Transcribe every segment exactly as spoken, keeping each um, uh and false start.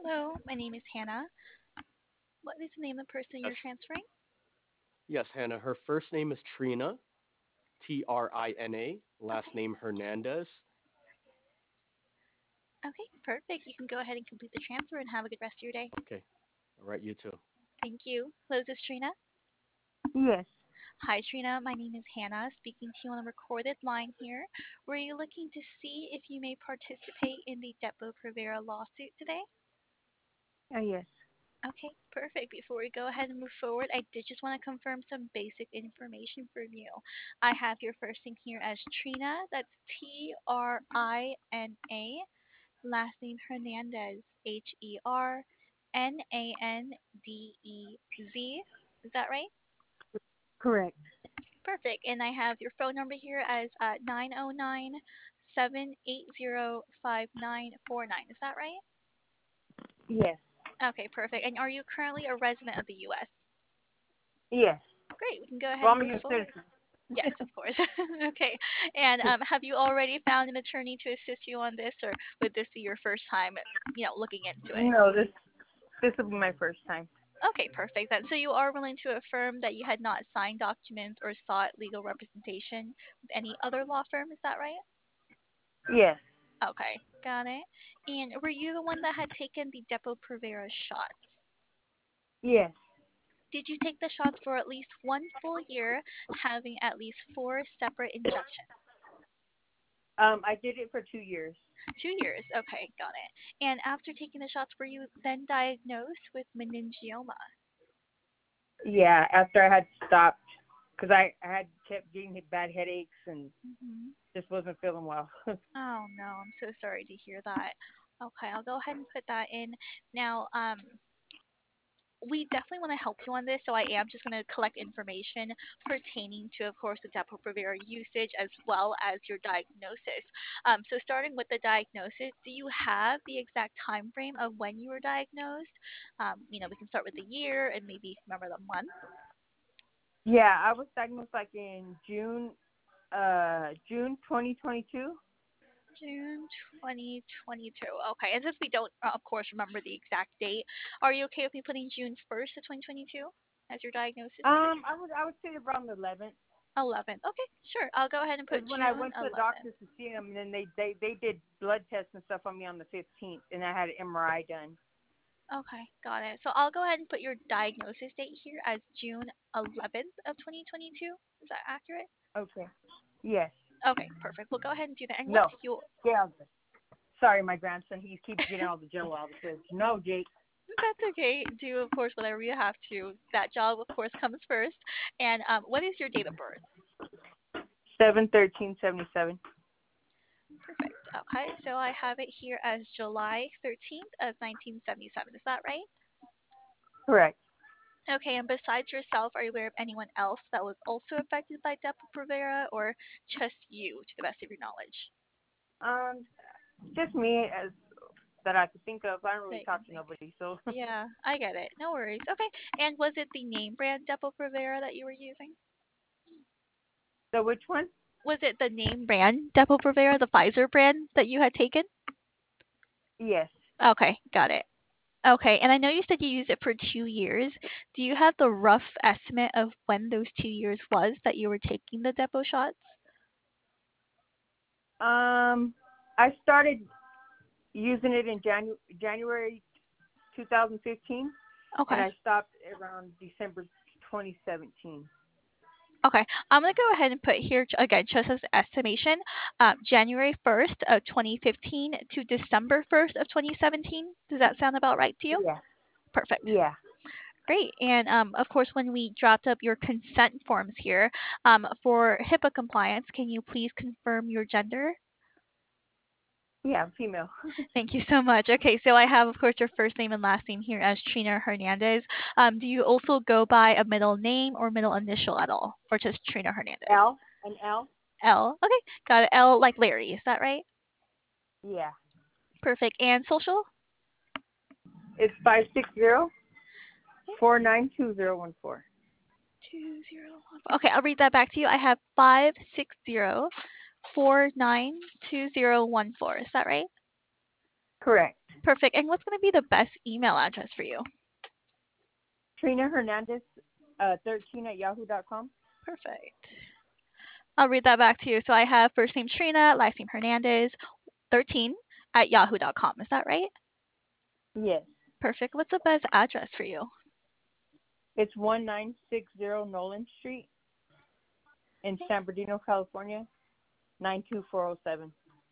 Hello, my name is Hannah. What is the name of the person you're Yes. transferring? Yes, Hannah. Her first name is Trina, T R I N A. Last Okay. name Hernandez. Okay, perfect. You can go ahead and complete the transfer and have a good rest of your day. Okay. All right, you too. Thank you. Hello, this is Trina. Yes. Hi, Trina. My name is Hannah, speaking to you on a recorded line here. Were you looking to see if you may participate in the Depo Provera lawsuit today? Uh, yes. Okay, perfect. Before we go ahead and move forward, I did just want to confirm some basic information from you. I have your first name here as Trina. That's T R I N A. Last name Hernandez, H E R N A N D E Z. Is that right? Correct. Perfect. And I have your phone number here as uh, nine oh nine, seven eight zero, five nine four nine. Is that right? Yes. Okay, perfect. And are you currently a resident of the U S? Yes. Great. We can go ahead Well, and I'm a move U S forward. citizen. Yes, of course. Okay. And um, have you already found an attorney to assist you on this, or would this be your first time, you know, looking into it? No, this this will be my first time. Okay, perfect. Then, so you are willing to affirm that you had not signed documents or sought legal representation with any other law firm, is that right? Yes. Okay, got it. And were you the one that had taken the Depo-Provera shots? Yes. Did you take the shots for at least one full year, having at least four separate injections? Um, I did it for two years. Two years. Okay, got it. And after taking the shots, were you then diagnosed with meningioma? Yeah, after I had stopped, because I, I had kept getting bad headaches and Hmm. just wasn't feeling well. Oh no, I'm so sorry to hear that. Okay, I'll go ahead and put that in. Now, um, we definitely want to help you on this, so I am just going to collect information pertaining to, of course, the Depo-Provera usage as well as your diagnosis. Um, so starting with the diagnosis, do you have the exact time frame of when you were diagnosed? Um, you know, we can start with the year and maybe remember the month. Yeah, I was diagnosed like in June, uh, June twenty twenty-two. June twenty twenty-two. Okay, and since we don't, uh, of course, remember the exact date, are you okay with me putting June first of twenty twenty-two as your diagnosis date? Um, I would I would say around the eleventh. eleventh. Okay, sure. I'll go ahead and put Because when I June went to the eleventh. doctor to see him, and then they, they, they did blood tests and stuff on me on the fifteenth, and I had an M R I done. Okay, got it. So I'll go ahead and put your diagnosis date here as June eleventh of twenty twenty-two. Is that accurate? Okay. Yes. Okay, perfect. We'll go ahead and do that. And what's No. your Yeah. Sorry, my grandson. He keeps getting all the jello out of the fridge. No, Jake. That's okay. Do of course whatever you have to. That job of course comes first. And um, what is your date of birth? Seven thirteen seventy seven. Perfect. Okay, so I have it here as July thirteenth of nineteen seventy-seven. Is that right? Correct. Okay, and besides yourself, are you aware of anyone else that was also affected by Depo-Provera, or just you, to the best of your knowledge? Um, just me as that I could think of. I don't That really you can talk to think. nobody, so. Yeah, I get it. No worries. Okay, and was it the name brand Depo-Provera that you were using? So which one? Was it the name brand Depo-Provera, the Pfizer brand that you had taken? Yes. Okay, got it. Okay, and I know you said you used it for two years. Do you have the rough estimate of when those two years was that you were taking the Depo shots? Um, I started using it in Janu- January two thousand fifteen, and Okay. I stopped around December twenty seventeen. Okay, I'm going to go ahead and put here, again, just as estimation, uh, January first of twenty fifteen to December first of twenty seventeen. Does that sound about right to you? Yeah. Perfect. Yeah. Great. And um, of course, when we dropped up your consent forms here um, for HIPAA compliance, can you please confirm your gender? Yeah. Female. Thank you so much. Okay, so I have, of course, your first name and last name here as Trina Hernandez. Um, do you also go by a middle name or middle initial at all, or just Trina Hernandez? L. An L. L. Okay, got it. L like Larry. Is that right? Yeah. Perfect. And social? It's five six zero Okay, four nine two zero one four. two zero one. Okay, I'll read that back to you. I have five six zero four nine two zero one four. Is that right? Correct. Perfect. And what's going to be the best email address for you? Trina Hernandez, uh, thirteen at yahoo dot com. Perfect. I'll read that back to you. So I have first name Trina, last name Hernandez, thirteen at yahoo dot com. Is that right? Yes. Perfect. What's the best address for you? It's one nine six zero Nolan Street in San Bernardino, California, nine two four zero seven.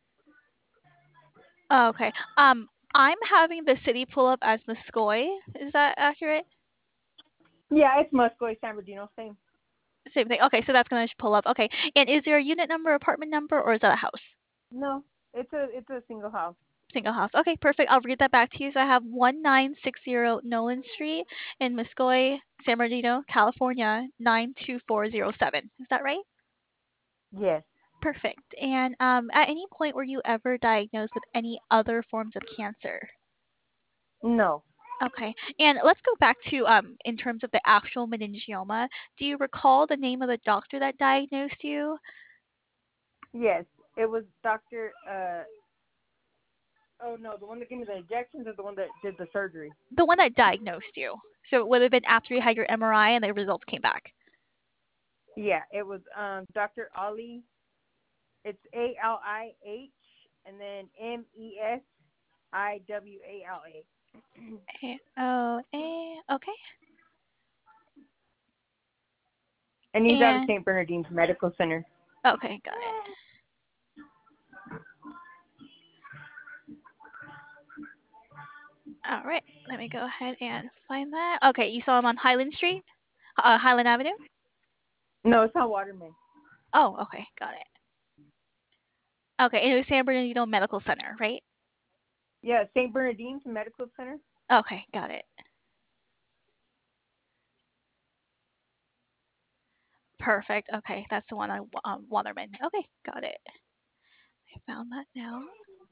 Oh, okay. Um, I'm having the city pull up as Muscoy. Is that accurate? Yeah, it's Muscoy, San Bernardino, same. Same thing. Okay, so that's going to pull up. Okay. And is there a unit number, apartment number, or is that a house? No, it's a it's a single house. Single house. Okay, perfect. I'll read that back to you. So I have one nine six zero Nolan Street in Muscoy, San Bernardino, California, nine two four zero seven. Is that right? Yes. Perfect. And um, at any point were you ever diagnosed with any other forms of cancer? No. Okay. And let's go back to um in terms of the actual meningioma. Do you recall the name of the doctor that diagnosed you? Yes, it was Doctor Uh, oh no, the one that gave me the injections is the one that did the surgery. The one that diagnosed you. So it would have been after you had your M R I and the results came back. Yeah, it was um Doctor Ali. It's A L I H and then M E S I W A L A. A O A. Okay. And he's out of And Saint Bernardine's Medical Center. okay, got it. All right. Let me go ahead and find that. Okay, you saw him on Highland Street, uh, Highland Avenue. No, it's on Waterman. Oh, okay, got it. Okay, and it was San Bernardino Medical Center, right? Yeah, Saint Bernardine's Medical Center. Okay, got it. Perfect. Okay, that's the one on um, Waterman. Okay, got it. I found that now.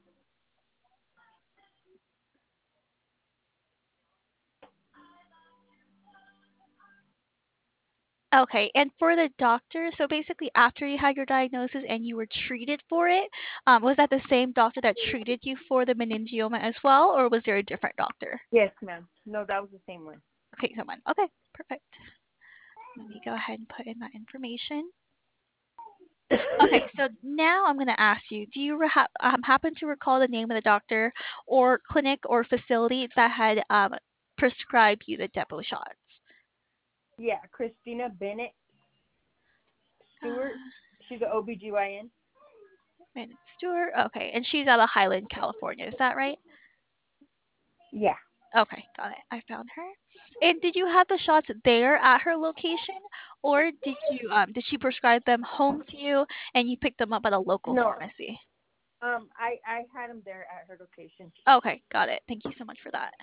Okay, and for the doctor, so basically after you had your diagnosis and you were treated for it, um, was that the same doctor that treated you for the meningioma as well, or was there a different doctor? Yes, ma'am. No, that was the same one. Okay, someone. Okay, perfect. Let me go ahead and put in that information. Okay, so now I'm going to ask you, do you ha- um, happen to recall the name of the doctor or clinic or facility that had um, prescribed you the depot shots? Yeah, Christina Bennett Stewart. Uh, She's an O B G Y N. Bennett Stewart. Okay, and she's out of Highland, California. Is that right? Yeah. Okay, got it. I found her. And did you have the shots there at her location, or did you um did she prescribe them home to you and you picked them up at a local No. pharmacy? Um, I I had them there at her location. Okay, got it. Thank you so much for that.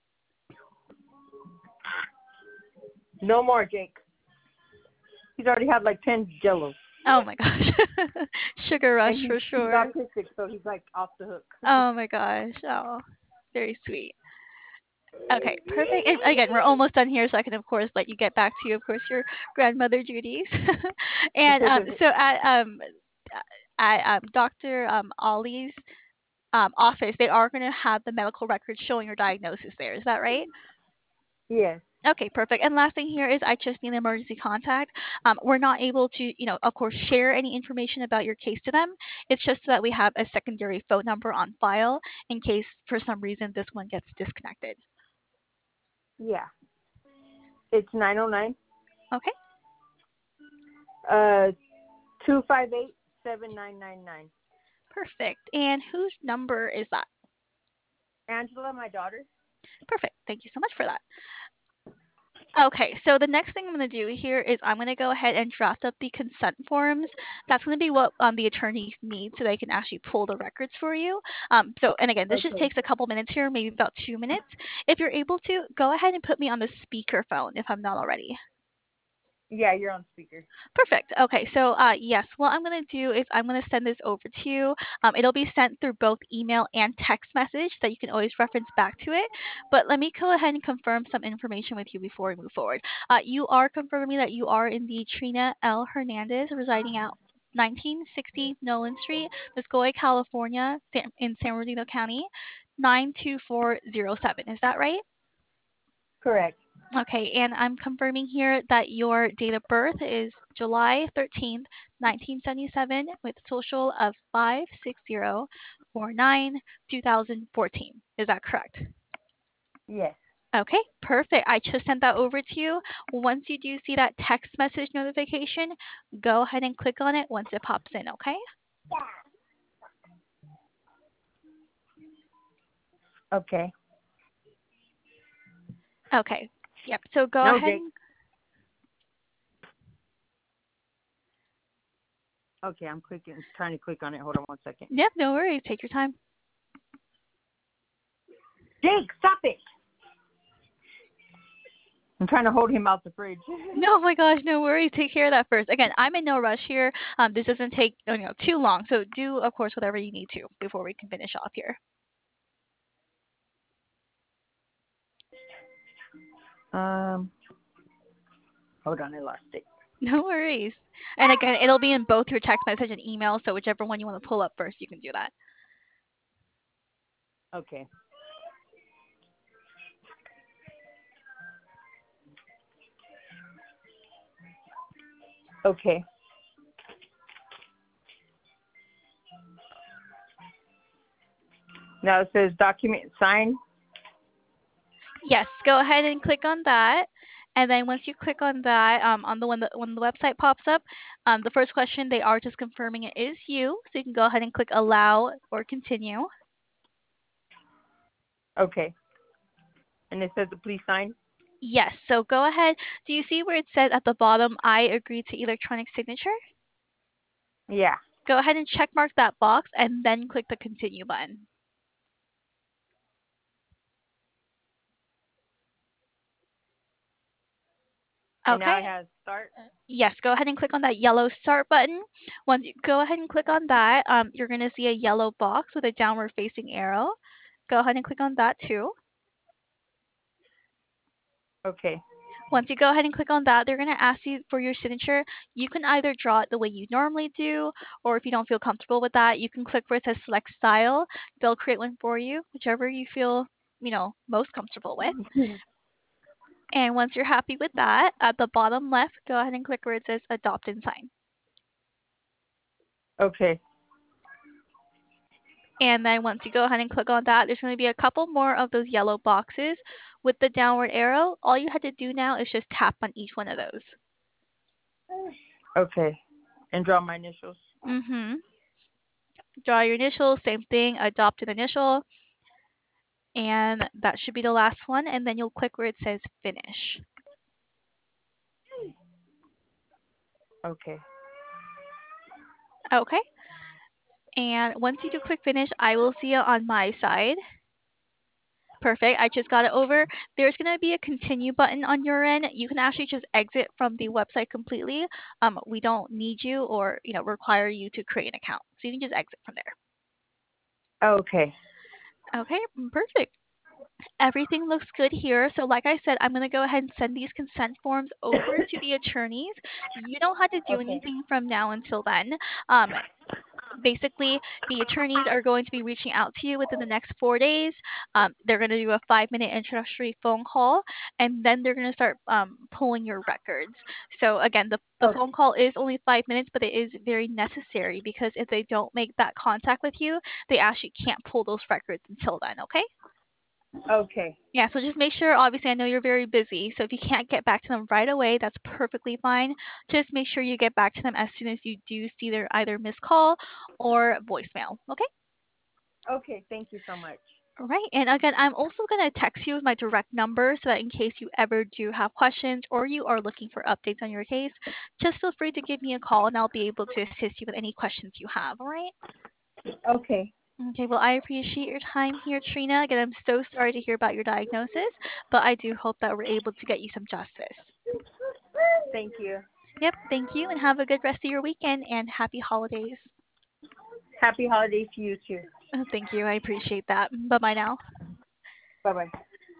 No more, Jake. He's already had like ten Jellos. Oh my gosh. Sugar rush and he's, for he's sure. autistic, so he's like off the hook. Oh my gosh. Oh, very sweet. Okay, perfect. And again, we're almost done here, so I can of course let you get back to, of course, your grandmother duties. and um, so at um at um, Doctor Um, Ollie's um, office, they are going to have the medical records showing your diagnosis there. Is that right? Yes. Okay, perfect. And last thing here is I just need an emergency contact. Um, we're not able to, you know, of course, share any information about your case to them. It's just so that we have a secondary phone number on file in case for some reason this one gets disconnected. Yeah. It's nine oh nine. Okay. Uh, two five eight seven nine nine nine. Perfect. And whose number is that? Angela, my daughter. Perfect. Thank you so much for that. Okay, so the next thing I'm going to do here is I'm going to go ahead and draft up the consent forms. That's going to be what um, the attorneys need so they can actually pull the records for you. Um, so, and again, this Okay. just takes a couple minutes here, maybe about two minutes. If you're able to, go ahead and put me on the speakerphone if I'm not already. Yeah, you're on speaker. Perfect. Okay, so uh, yes, what I'm going to do is I'm going to send this over to you. Um, it'll be sent through both email and text message so that you can always reference back to it. But let me go ahead and confirm some information with you before we move forward. Uh, you are confirming that you are in the Trina L. Hernandez residing at nineteen sixty Nolan Street, Muscoy, California, in San Bernardino County, nine two four zero seven. Is that right? Correct. Okay, and I'm confirming here that your date of birth is July thirteenth, nineteen seventy-seven, with social of five six zero four nine two thousand fourteen. Is that correct? Yes. Okay, perfect. I just sent that over to you. Once you do see that text message notification, go ahead and click on it once it pops in, okay? Okay. Okay. Yep. So go No, ahead. Jake. And, Okay, I'm clicking, trying to click on it. Hold on one second. yep, no worries. Take your time. Jake, stop it! I'm trying to hold him out the fridge. No, oh my gosh, no worries. Take care of that first. Again, I'm in no rush here. Um, this doesn't take you know too long, so do of course whatever you need to before we can finish off here. Um, hold on, I lost it. No worries. And again, it'll be in both your text message and email, so whichever one you want to pull up first, you can do that. Okay. Okay. Now it says document sign. Yes, go ahead and click on that. And then once you click on that, um, on the when the when the website pops up, um, the first question they are just confirming it is you, so you can go ahead and click allow or continue. Okay. And it says please sign. Yes, so go ahead. Do you see where it says at the bottom, I agree to electronic signature? Yeah. Go ahead and check mark that box and then click the continue button. And now Okay. it has start. Yes, go ahead and click on that yellow start button. Once you go ahead and click on that, um, you're going to see a yellow box with a downward facing arrow. Go ahead and click on that too. Okay. Once you go ahead and click on that, they're going to ask you for your signature. You can either draw it the way you normally do, or if you don't feel comfortable with that, you can click where it says select style. They'll create one for you, whichever you feel, you know, most comfortable with. And once you're happy with that, at the bottom left, go ahead and click where it says adopt and sign. Okay. And then once you go ahead and click on that, there's going to be a couple more of those yellow boxes with the downward arrow. All you have to do now is just tap on each one of those. Okay. And draw my initials. Mm-hmm. Draw your initials, same thing, adopt an initial. And that should be the last one. And then you'll click where it says finish. Okay. Okay. And once you do click finish, I will see it on my side. Perfect. I just got it over. There's going to be a continue button on your end. You can actually just exit from the website completely. Um, we don't need you or you know require you to create an account, so you can just exit from there. Okay. Okay, perfect. Everything looks good here. So like I said, I'm going to go ahead and send these consent forms over to the attorneys. You don't have to do Okay. anything from now until then. Um, basically, the attorneys are going to be reaching out to you within the next four days. Um, they're going to do a five-minute introductory phone call, and then they're going to start um, pulling your records. So again, the, the Okay. phone call is only five minutes, but it is very necessary because if they don't make that contact with you, they actually can't pull those records until then, okay? Okay. Yeah, so just make sure, obviously, I know you're very busy, so if you can't get back to them right away, that's perfectly fine. Just make sure you get back to them as soon as you do see their either missed call or voicemail, okay? Okay. Thank you so much. All right, and again, I'm also going to text you with my direct number so that in case you ever do have questions or you are looking for updates on your case, just feel free to give me a call and I'll be able to assist you with any questions you have, all right? Okay. Okay, well, I appreciate your time here, Trina. Again, I'm so sorry to hear about your diagnosis, but I do hope that we're able to get you some justice. Thank you. Yep, thank you, and have a good rest of your weekend, and happy holidays. Happy holidays to you too. Thank you, I appreciate that. Bye-bye now. Bye bye.